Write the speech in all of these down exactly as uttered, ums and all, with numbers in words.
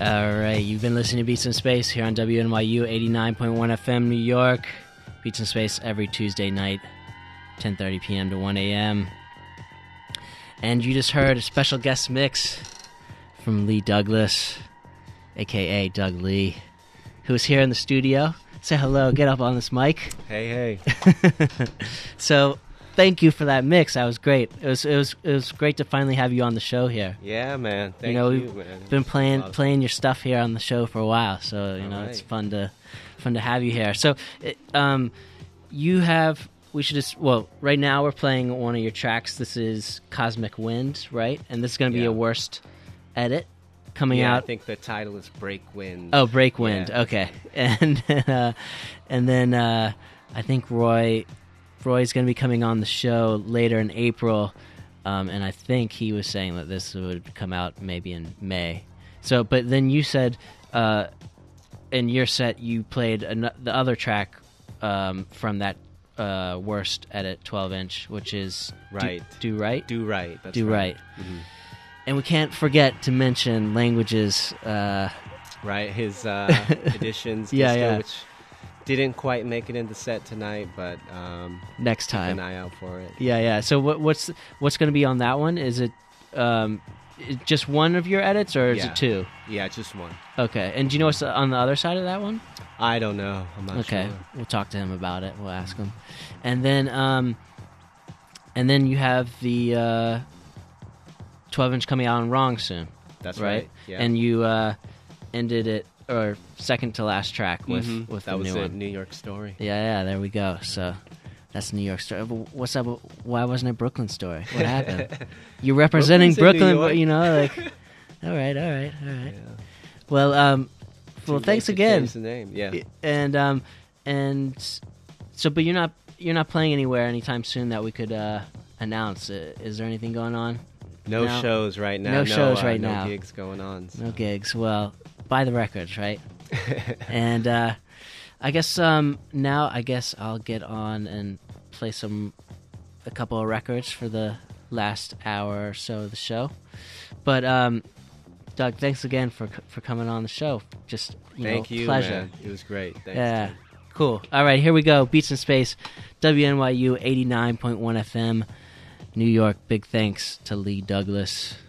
All right, you've been listening to Beats in Space here on W N Y U eighty-nine point one F M New York. Beats in Space every Tuesday night, ten thirty p.m. to one a.m. And you just heard a special guest mix from Lee Douglas, a k a. Doug Lee, who is here in the studio. Say hello, get up on this mic. Hey, hey. So, thank you for that mix. That was great. It was it was it was great to finally have you on the show here. Yeah, man. Thank you know, you, we've man. been playing playing your stuff here on the show for a while, so you All know right. it's fun to fun to have you here. So, it, um, you have we should just well right now we're playing one of your tracks. This is Cosmic Wind, right? And this is going to be Yeah. a worst edit coming yeah, out. I think the title is Break Wind. Oh, Break Wind. Yeah. Okay, and uh, and then uh, I think Roy Roy's going to be coming on the show later in April, um, and I think he was saying that this would come out maybe in May. So, but then you said uh, in your set you played an- the other track um, from that uh, worst edit twelve inch, which is Right. Do, Do Right. Do Right. That's Do right. Right. Mhm. And we can't forget to mention Languages. Uh, Right. His uh, editions, Yeah, disco, yeah. which didn't quite make it in the set tonight, but um, next keep time. an eye out for it. Yeah, yeah. So what, what's what's going to be on that one? Is it um, i- just one of your edits, or is Yeah. it two? Yeah, just one. Okay. And do you know what's on the other side of that one? I don't know. I'm not Okay, sure. we'll talk to him about it. We'll ask him. And then, um, and then you have the uh, twelve inch coming out on Wrong soon, That's right? right. Yeah. And you uh, ended it, or second to last track with Mhm. with that the was new a one. New York Story. Yeah, yeah. There we go. So. That's New York Story. But what's up? Why wasn't it Brooklyn Story? What happened? You're representing Brooklyn's in New Brooklyn, but York. you know, like, all right, all right, all right. Yeah. Well, um, well, Too thanks late to again. change the name. Yeah. And um, and so, but you're not you're not playing anywhere anytime soon that we could uh, announce. Uh, is there anything going on? No No. shows right now. No shows uh, right no now. gigs going on. So. No gigs. Well, buy the records, right? And uh, I guess um, now I guess I'll get on and play some a couple of records for the last hour or so of the show. But um, Doug, thanks again for for coming on the show. Just you Thank know, you, pleasure. man. It was great. Thanks, Yeah, dude. cool. All right, here we go. Beats in Space, W N Y U eighty-nine point one F M, New York. Big thanks to Lee Douglas.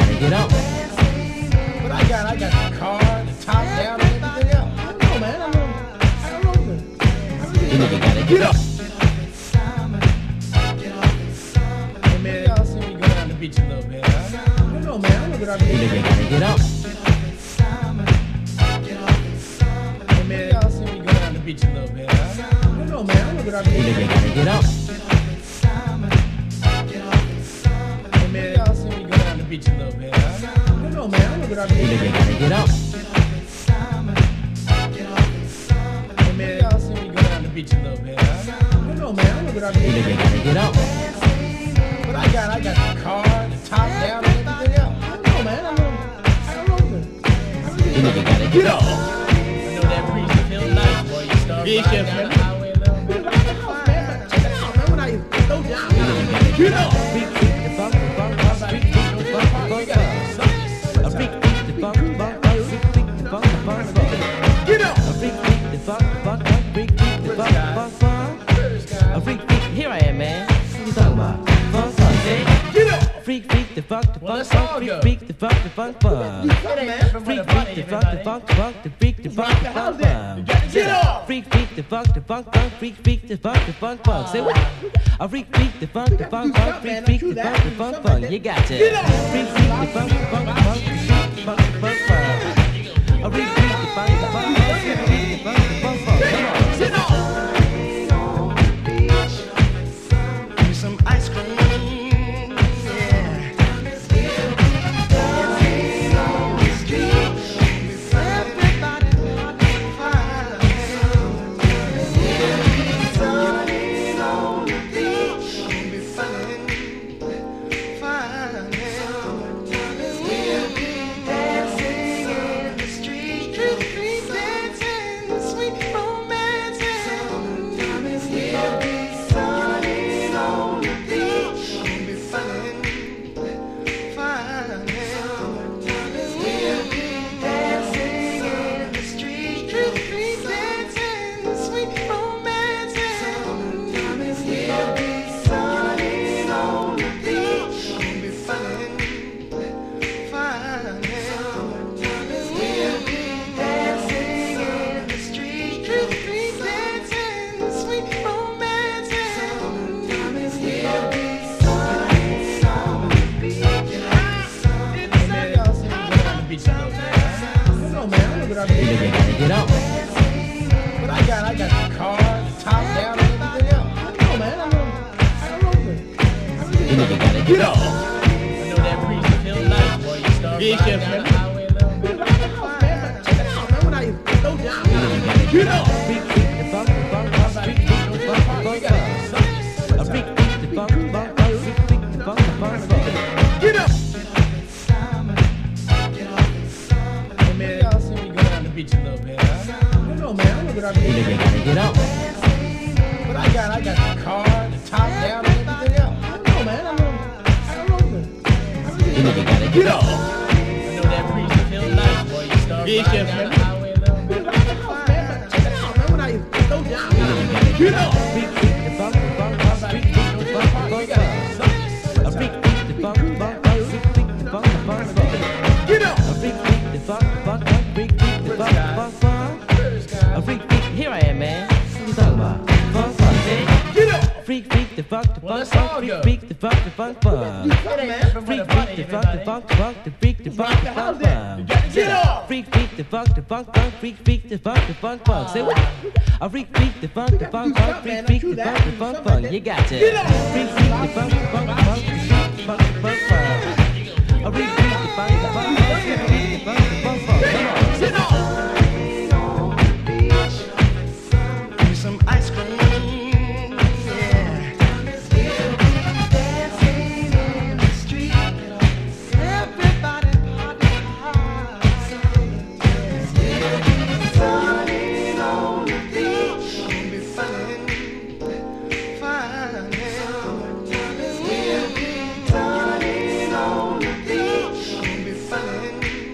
gotta get up. But I got, I got the car, the top down, and everything else. I don't know, man. I don't, I don't know. You nigga gotta get up. Hey, man, y'all see me go down the beach a little bit, huh? I don't know, man. I'm gonna go down the You beach. nigga gotta get up. Hey, man, y'all see me go down the beach a little bit, huh? I don't know, man. I'm gonna go down the You beach. nigga gotta get up. Hey, man, y'all see me go down the beach a little bit, huh? I don't know, man. I'm gonna go down the You beach. nigga gotta get up. Hey, man, y'all see me go down the beach a little bit, huh? I don't know, man. I'm gonna go down the You beach. nigga gotta get up. But I got, I got the car, the top down, and everything else. I don't know, man. I don't, I don't know. You nigga gotta get up. I know that breeze feel nice, boy. You start Yeah, riding yeah, down man. the highway a little bit. Check it out, man. When I throw down, You know. Freak, freak, the funk, the funk, funk, freak, freak, the funk, the funk, funk. A freak, freak, the funk, the funk, funk, freak, freak, the funk, the funk, funk. You know. A freak, freak, the funk, the funk, funk, freak, freak, the funk, the funk, funk. A freak, freak, here I am, man. What you talking about? Funk, funk, eh? You know. Freak, freak, the funk, the Well, funk, let's all funk, freak, go. freak, the funk, the funk, funk. Freak, freak, the funk, the funk, funk, the freak, the funk, the funk, funk. Get off. Freak, freak, the funk, the funk, funk, freak, freak, the funk, the funk, funk. Say what? A freak, freak, the funk, the funk, funk, freak, freak, the funk, the funk, funk. You got it. Freak, freak, the funk, the funk, funk, freak, freak, the funk, the funk, funk. A freak, freak, the funk, the funk, funk, freak, freak, the funk, the funk, funk. Come on. Get off. give me some ice cream. You nigga gotta get up. But I got, I got the car, the top down, and everything else. I don't know, man. I don't, I don't know. You nigga gotta get up. I know that breeze feel nice, boy. You start Yeah, riding yeah, down man. the highway a little bit. Check it out, man. When I throw down, You know. Freak, freak, the funk, the funk, funk, freak, freak, the funk, the funk, funk. A freak, freak, the funk, the funk, funk, freak, freak, the funk, the funk, funk. You know. Hey, man, y'all see me go down the beach a little bit, huh? I don't know, man. I'm gonna go down the You beach. nigga gotta get up. But I got, I got the car, the top down, and everything else. I don't know, man. I don't, I don't know. You nigga gotta get up. I know that breeze feel nice, boy. You start Yeah, riding yeah, down man. the highway a little bit. check it out, man. When I throw down, You know. Freak, freak, the funk, the funk, funk, freak, freak, the funk, the funk, funk. A freak, freak, the funk, the funk, funk, freak, freak, the funk, the funk, funk. You know. A freak, freak, the funk, the funk, funk, freak, freak, the funk, the funk, funk. A freak, freak, here I am, man. What you talking about? Funk, funk, eh? You know. Freak, freak, the funk, the Well, funk, let's all funk, freak, go. freak, the funk, the funk, funk. Freak, freak, the funk, the funk, funk, the freak, the funk, the funk, funk. Get off. Freak, freak, the funk, the funk, funk, freak, freak, the funk, the funk, funk. Say what? A freak, freak, the funk, the funk, funk, freak, freak, the funk, the funk, funk. You got it. Freak, freak, the funk, the funk, funk, freak, freak, the funk, the funk, funk. A freak, freak, the funk, the funk, funk, freak, freak, the funk, the funk, funk. Come on. Get off. give me some ice cream. Fine.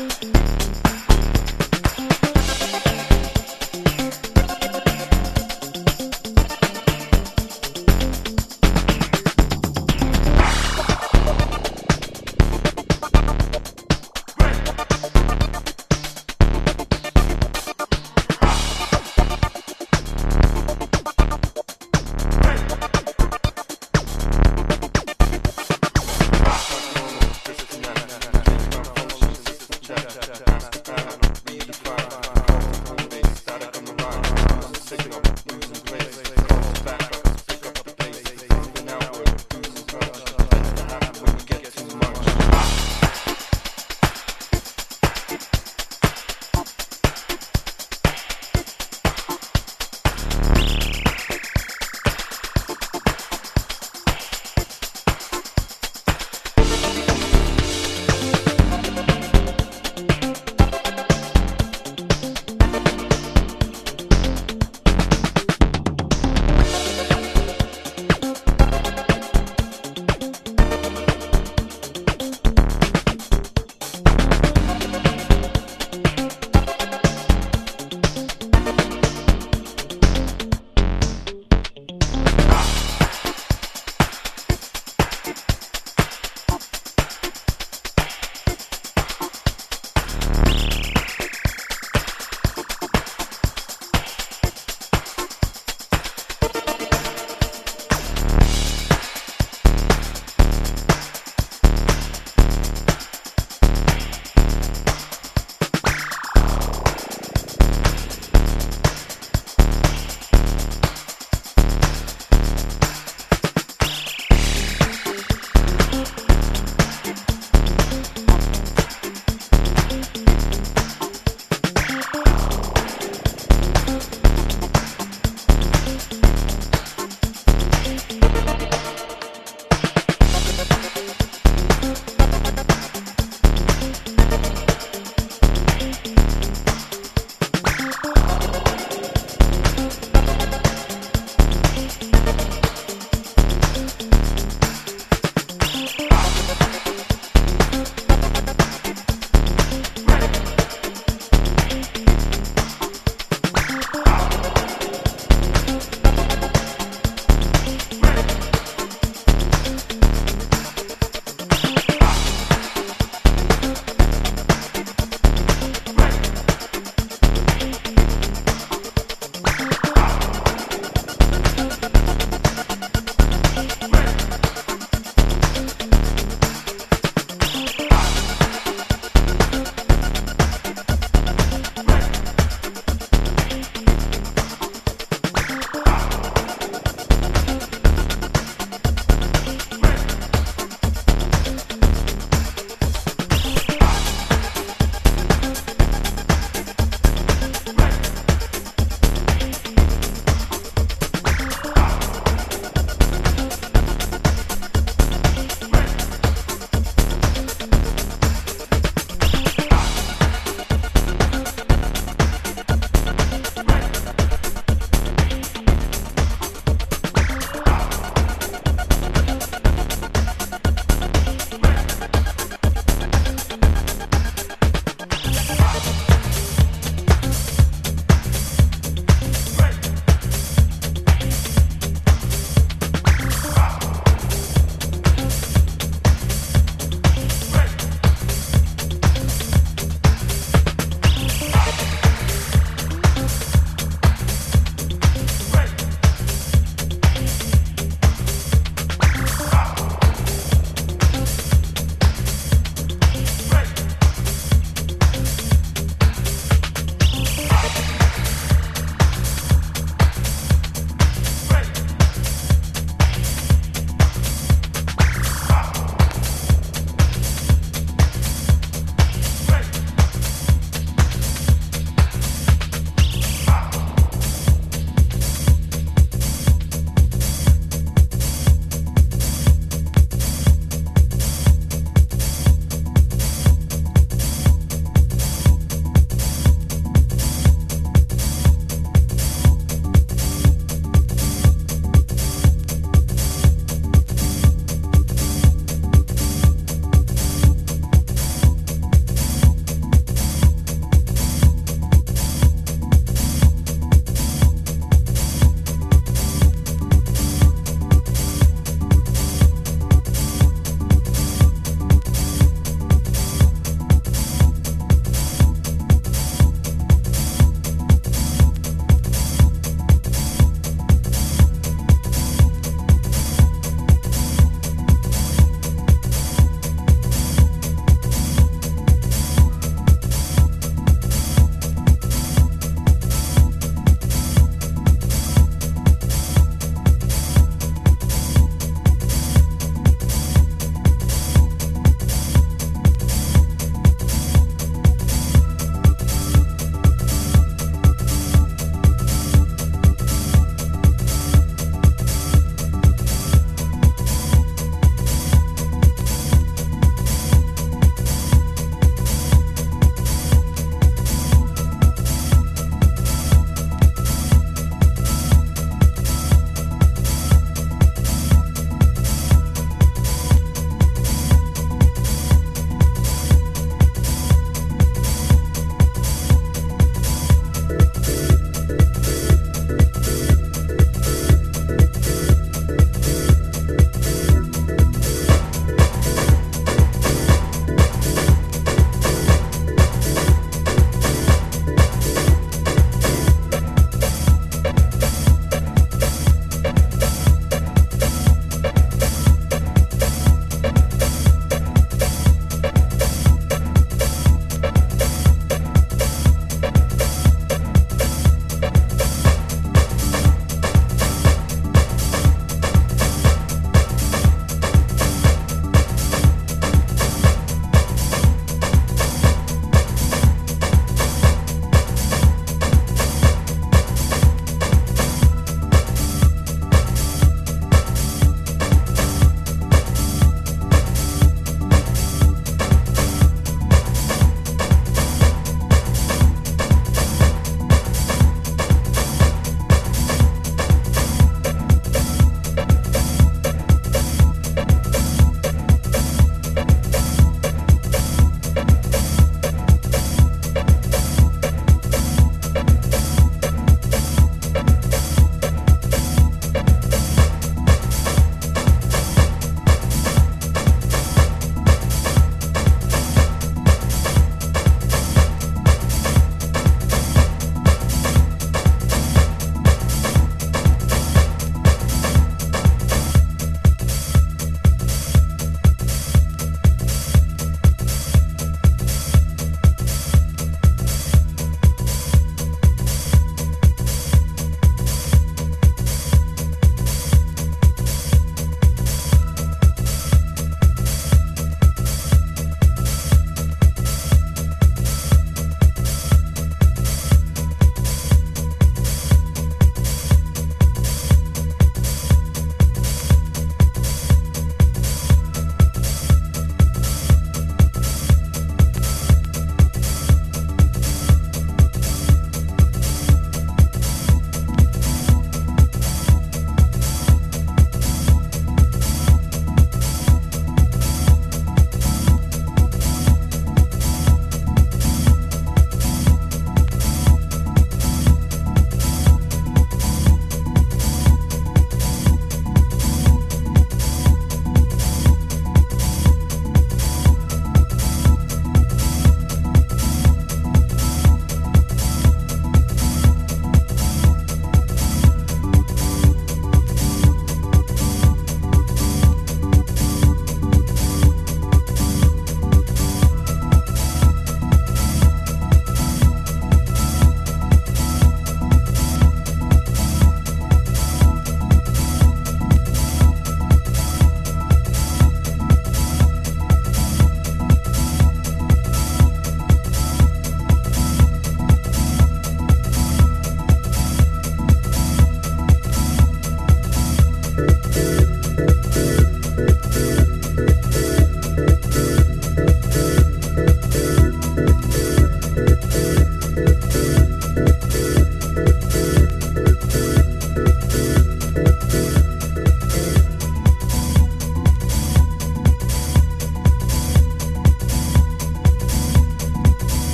This is not, not, not, not, not, not, not, not, not, not, not,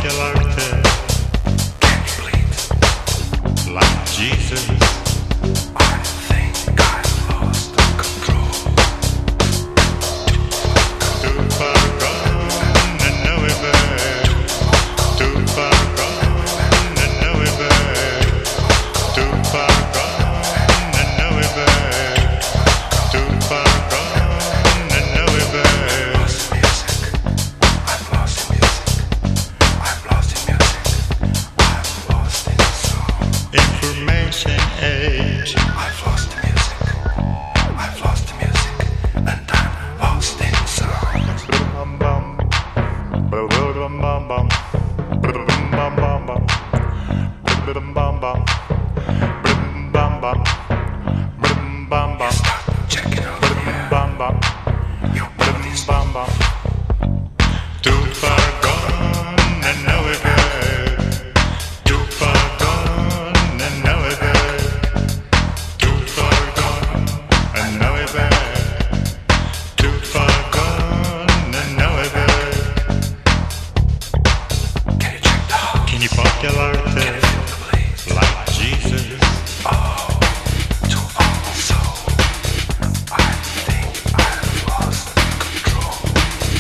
popularity. Can you please? Like Jesus. I think I've lost control. Too far gone and nowhere. Too far gone and nowhere. Too far gone and nowhere. Too far gone and nowhere. I've lost music. I've lost music. I've lost in song. Information age. I've lost music. I've lost music. And I'm lost in song. Bum bum. Bum bum bum. Bum bum bum bum. Bum bum bum. Bum bum bum. Bum bum bum. Stop checking out here. Bum bum. You bum bum. Too far gone and nowhere. Too far gone and nowhere. Too far gone and nowhere. Too far gone and nowhere. Can you check the house? Can you popularity? Can you feel the blaze? Like Jesus. Oh, to also, I think I've lost control.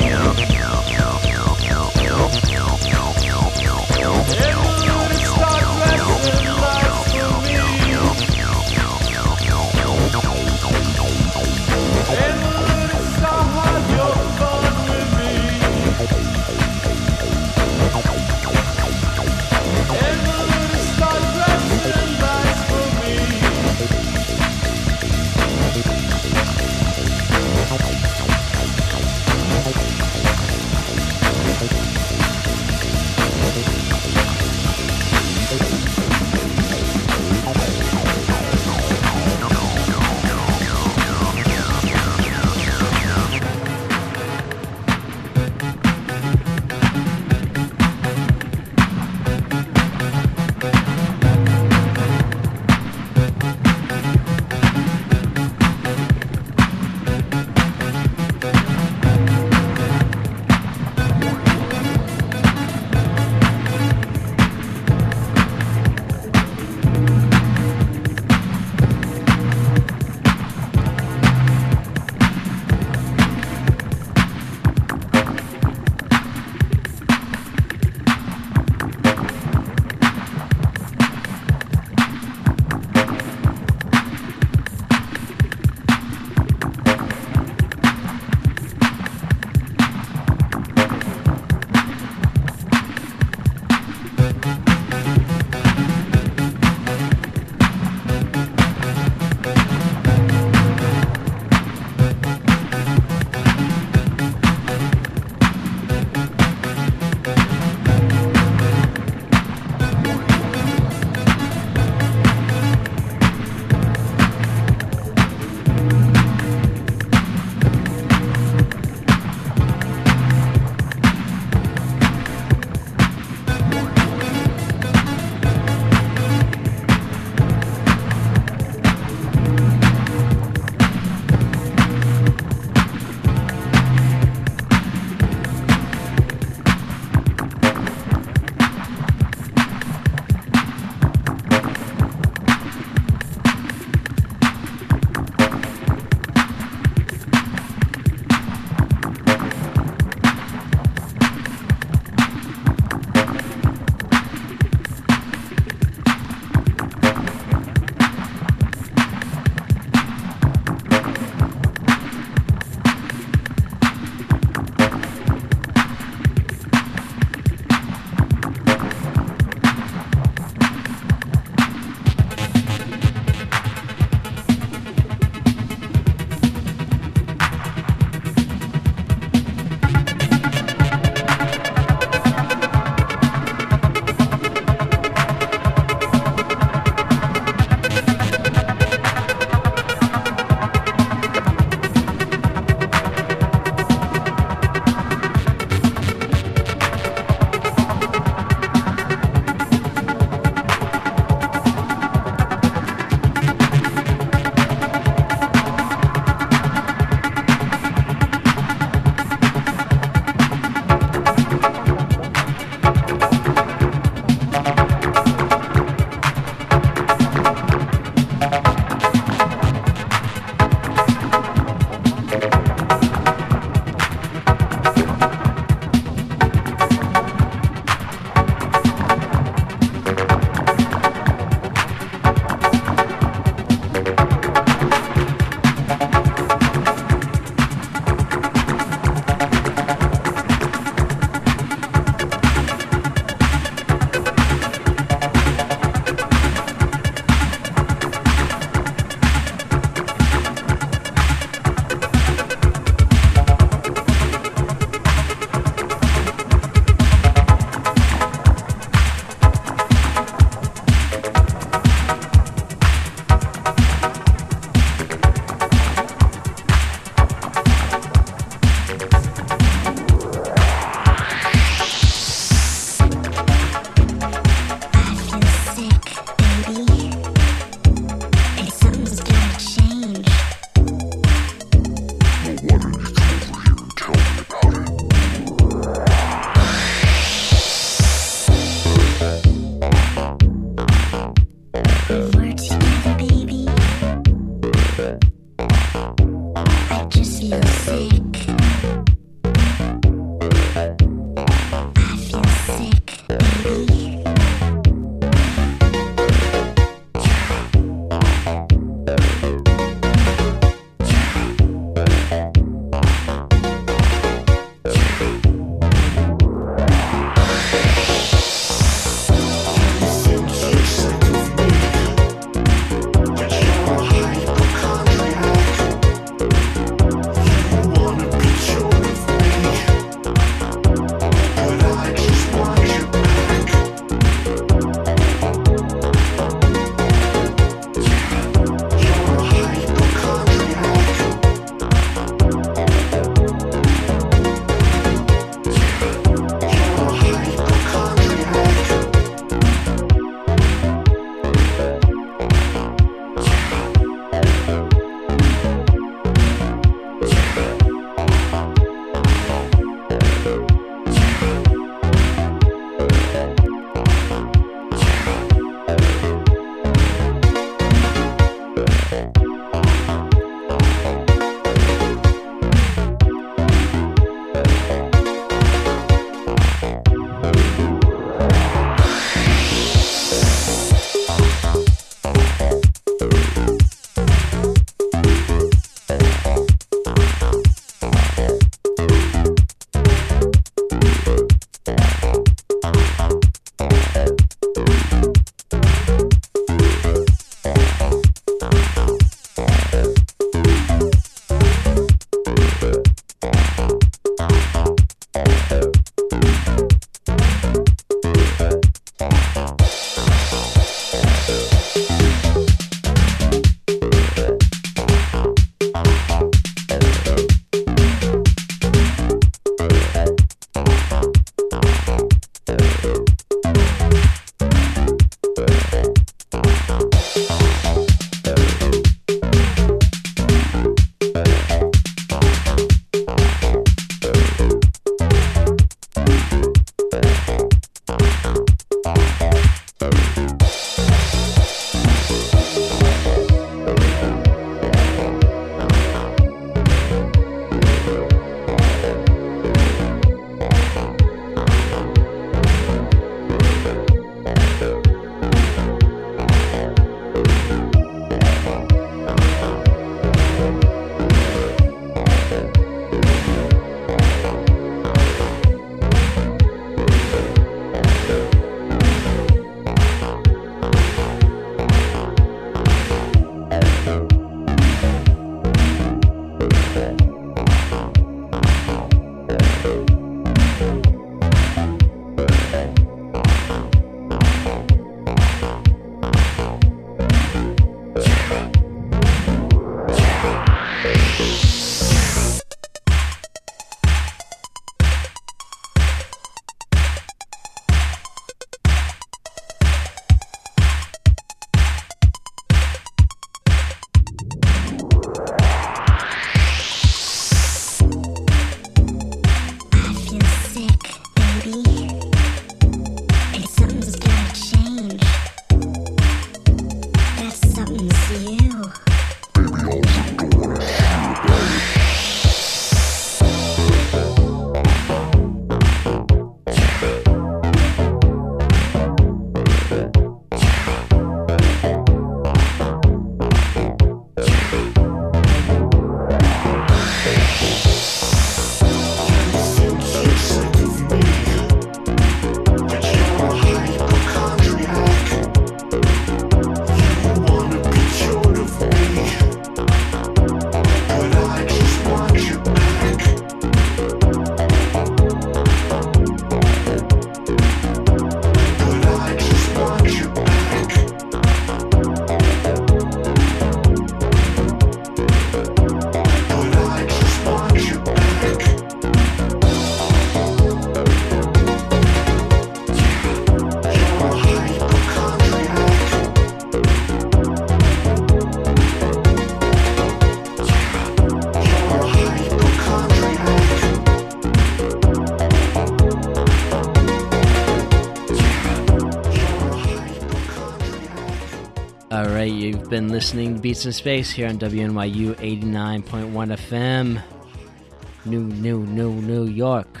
Alright, you've been listening to Beats in Space here on W N Y U eighty-nine point one F M, New, New, New, New York.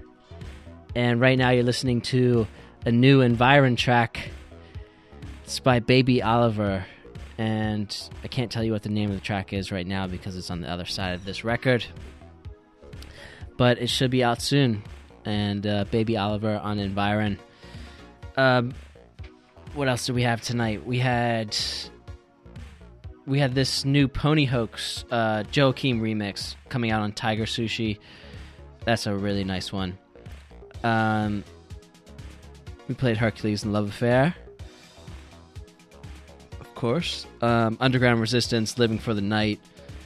And right now you're listening to a new Environ track. It's by Baby Oliver. And I can't tell you what the name of the track is right now because it's on the other side of this record. But it should be out soon. And uh, Baby Oliver on Environ. Um... What else did we have tonight? We had we had this new Pony Hoax uh, Joakim remix coming out on Tiger Sushi. That's a really nice one. Um, we played Hercules and Love Affair, of course. Um, Underground Resistance, Living for the Night.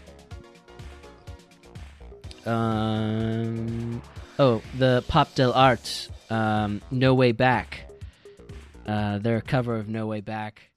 Um, oh, the Pop Del Art, um, No Way Back. Uh, their cover of No Way Back.